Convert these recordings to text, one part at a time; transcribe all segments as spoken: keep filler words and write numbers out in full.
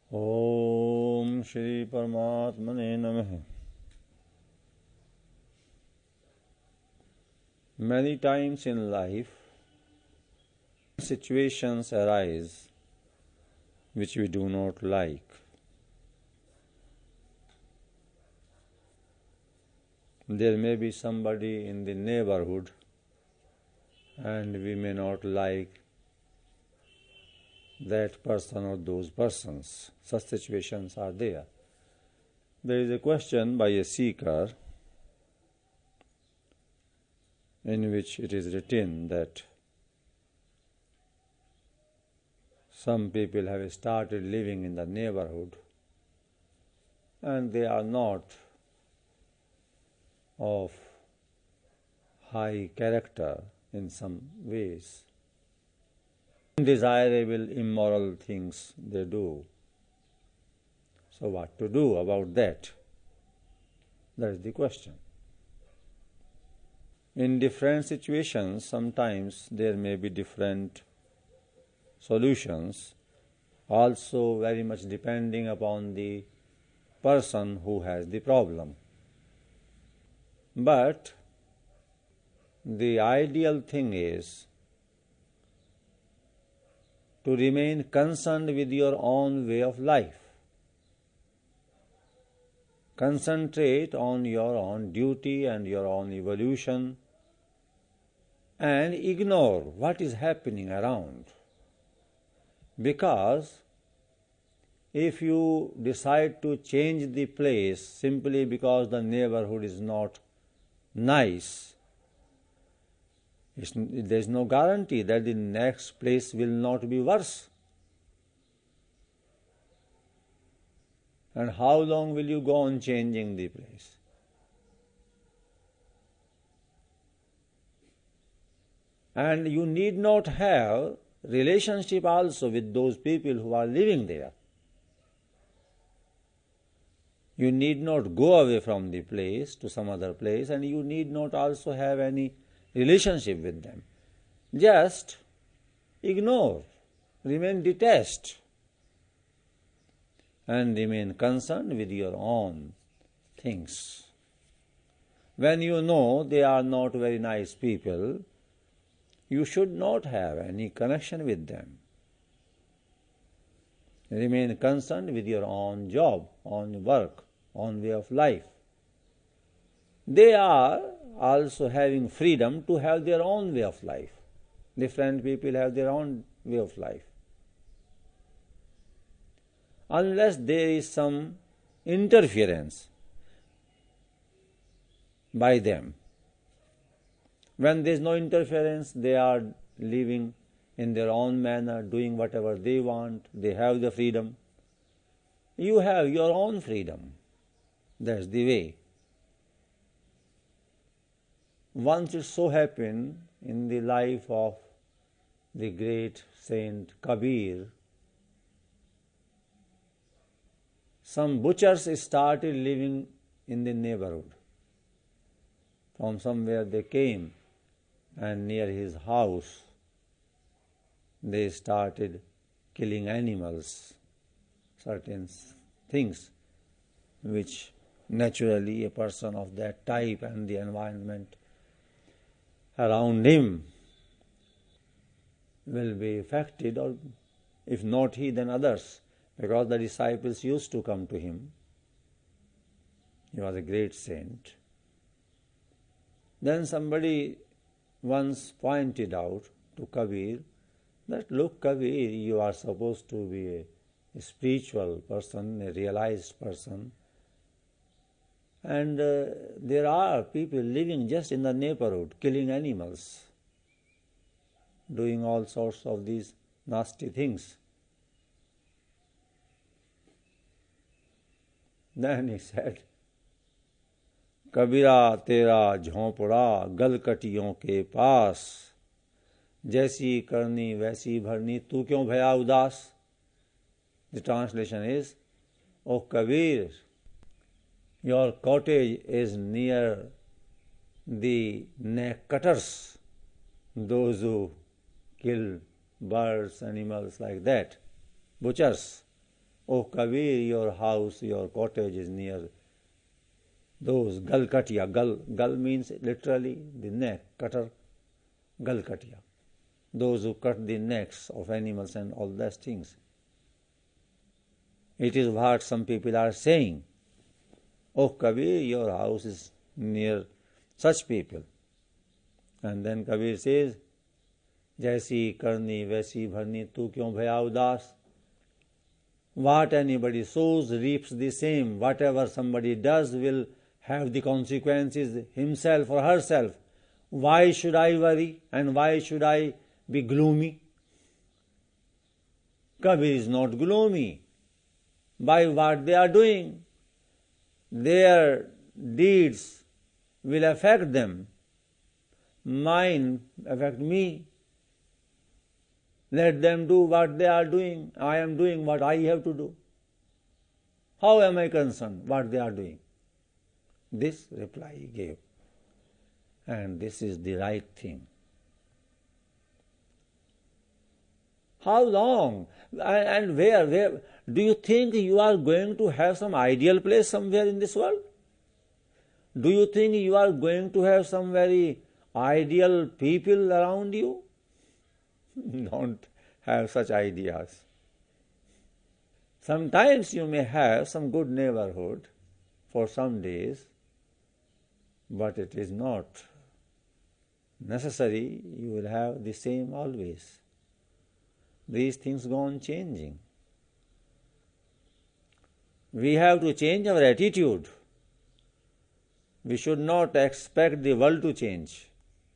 Om Shri Paramatmane Namaha. Many times in life, situations arise which we do not like. There may be somebody in the neighborhood and we may not like that person or those persons. Such situations are there. There is a question by a seeker in which it is written that some people have started living in the neighborhood and they are not of high character in some ways. Undesirable, immoral things they do. So what to do about that? That is the question. In different situations, sometimes there may be different solutions, also very much depending upon the person who has the problem. But the ideal thing is to remain concerned with your own way of life. Concentrate on your own duty and your own evolution and ignore what is happening around. Because if you decide to change the place simply because the neighborhood is not nice, there is no guarantee that the next place will not be worse. And how long will you go on changing the place? And you need not have relationship also with those people who are living there. You need not go away from the place to some other place, and you need not also have any relationship with them. Just ignore, remain detached, and remain concerned with your own things. When you know they are not very nice people, you should not have any connection with them. Remain concerned with your own job, own work, own way of life. They are also having freedom to have their own way of life. Different people have their own way of life. Unless there is some interference by them. When there is no interference, they are living in their own manner, doing whatever they want, they have the freedom. You have your own freedom. That's the way. Once it so happened in the life of the great saint Kabir, some butchers started living in the neighborhood. From somewhere they came, and near his house they started killing animals, certain things which naturally a person of that type and the environment around him will be affected, or if not he, then others, because the disciples used to come to him. He was a great saint. Then somebody once pointed out to Kabir that, look, Kabir, you are supposed to be a, a spiritual person, a realized person, and uh, there are people living just in the neighborhood, killing animals, doing all sorts of these nasty things. Then he said, कबीरा तेरा झोंपड़ा गलकटियों के पास, जैसी करनी वैसी भरनी, तू क्यों भया उदास? The translation is, O Kabir, your cottage is near the neck cutters, those who kill birds, animals like that, butchers. Oh Kabir, your house, your cottage is near those Galkatiya. Gal, gal means literally the neck, cutter, Galkatiya. Those who cut the necks of animals and all those things. It is what some people are saying. Oh Kabir, your house is near such people. And then Kabir says, Jaisi karni vaisi bharni, tu kyun bhaya udas? What anybody sows reaps the same. Whatever somebody does will have the consequences himself or herself. Why should I worry and why should I be gloomy? Kabir is not gloomy by what they are doing. Their deeds will affect them. Mine affect me. Let them do what they are doing. I am doing what I have to do. How am I concerned what they are doing? This reply he gave. And this is the right thing. How long and where, where? Do you think you are going to have some ideal place somewhere in this world? Do you think you are going to have some very ideal people around you? Don't have such ideas. Sometimes you may have some good neighborhood for some days, but it is not necessary you will have the same always. These things go on changing. We have to change our attitude. We should not expect the world to change.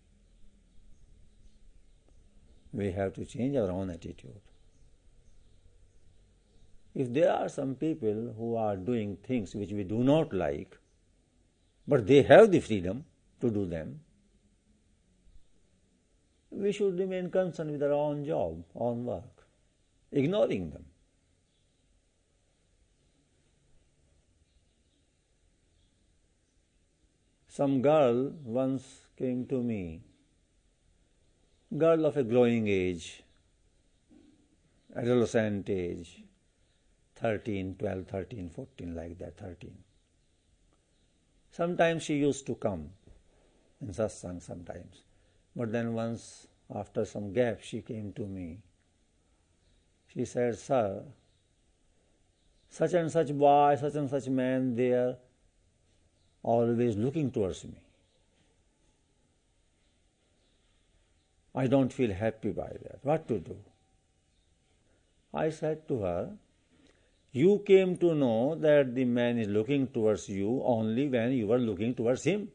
We have to change our own attitude. If there are some people who are doing things which we do not like, but they have the freedom to do them, we should remain concerned with our own job, own work, ignoring them. Some girl once came to me, girl of a growing age, adolescent age, thirteen, twelve, thirteen, fourteen, like that, thirteen. Sometimes she used to come in satsang sometimes. But then once, after some gap, she came to me. She said, Sir, such and such boy, such and such man, they are always looking towards me. I don't feel happy by that. What to do? I said to her, you came to know that the man is looking towards you only when you are looking towards him.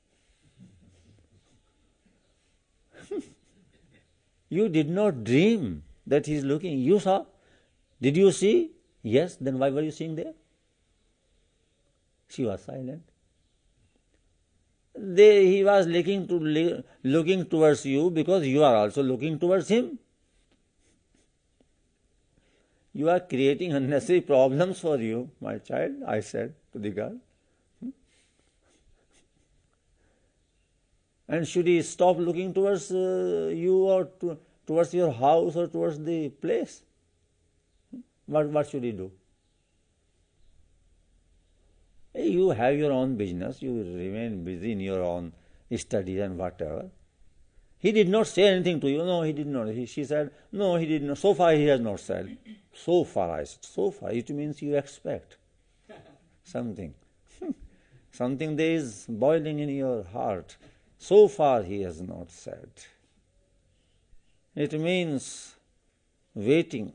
You did not dream that he is looking. You saw. Did you see? Yes. Then why were you seeing there? She was silent. They, he was looking, to, looking towards you because you are also looking towards him. You are creating unnecessary problems for you, my child, I said to the girl. And should he stop looking towards uh, you or to, towards your house or towards the place? What, what should he do? You have your own business, you remain busy in your own studies and whatever. He did not say anything to you. No, he did not. He, she said, no, he did not. So far he has not said. So far, I said. So far, it means you expect something. Something there is boiling in your heart. So far he has not said. It means waiting.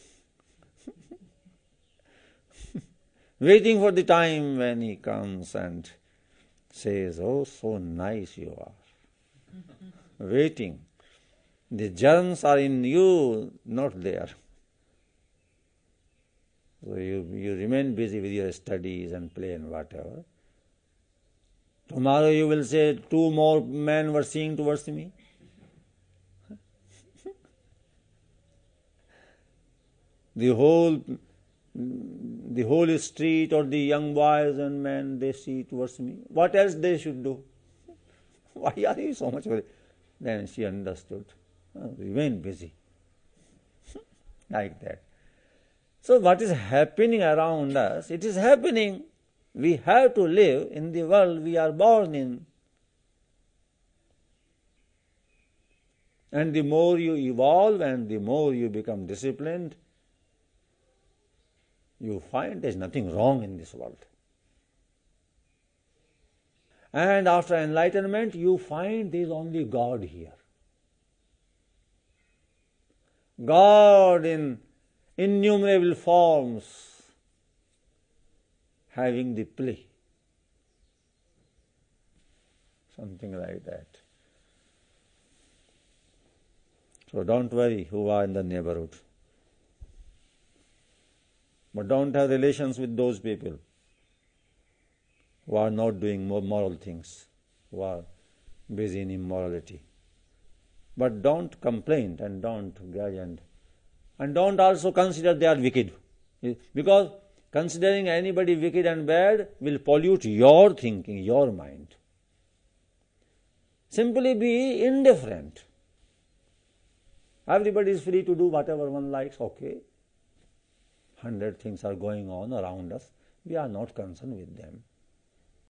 Waiting for the time when he comes and says, oh, so nice you are. Waiting. The germs are in you, not there. So you, you remain busy with your studies and play and whatever. Tomorrow you will say, two more men were seeing towards me. The whole the whole street or the young boys and men, they see towards me. What else they should do? Why are you so much worried? Then she understood. Oh, remain busy. Like that. So what is happening around us, it is happening. We have to live in the world we are born in. And the more you evolve and the more you become disciplined, you find there is nothing wrong in this world. And after enlightenment, you find there is only God here. God in innumerable forms, having the play. Something like that. So don't worry who are in the neighborhood. But don't have relations with those people who are not doing more moral things, who are busy in immorality. But don't complain and don't grudge and, and don't also consider they are wicked. Because considering anybody wicked and bad will pollute your thinking, your mind. Simply be indifferent. Everybody is free to do whatever one likes, okay. Hundred things are going on around us. We are not concerned with them.